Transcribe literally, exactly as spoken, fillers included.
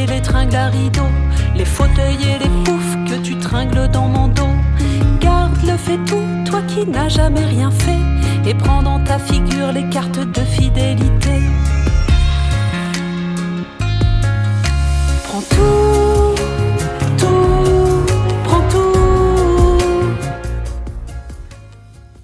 et les tringles à rideaux, les fauteuils et les poufs que tu tringles dans mon dos. Garde le fait tout, toi qui n'as jamais rien fait, et prends dans ta figure les cartes de fidélité.